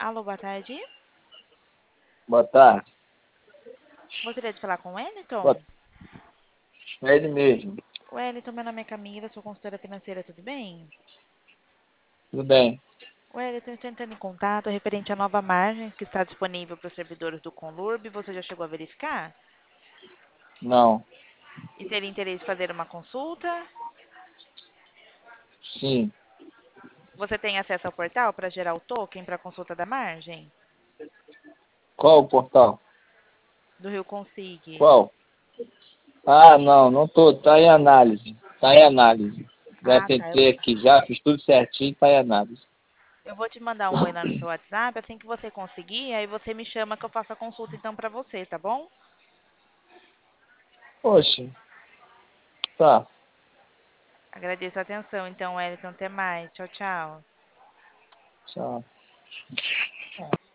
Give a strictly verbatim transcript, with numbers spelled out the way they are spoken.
Alô, boa tarde. Boa tarde. Gostaria de falar com o Boa... Wellington? É ele mesmo. Wellington, meu nome é Camila, sou consultora financeira, tudo bem? Tudo bem? Wellington, estou entrando em contato referente à nova margem que está disponível para os servidores do Conlurb. Você já chegou a verificar? Não. E teria interesse em fazer uma consulta? Sim. Você tem acesso ao portal para gerar o token para a consulta da margem? Qual o portal? Do Rio Consig. Qual? Ah, não, não tô. Tá em análise. Tá em análise. Já Ah, tá. Eu, tentei aqui, já fiz tudo certinho, tá em análise. eu vou te mandar um oi lá no seu WhatsApp, assim que você conseguir, aí você me chama que eu faço a consulta então para você, tá bom? Poxa, tá. Agradeço a atenção, então, Wellington. Até mais. Tchau, tchau. Tchau.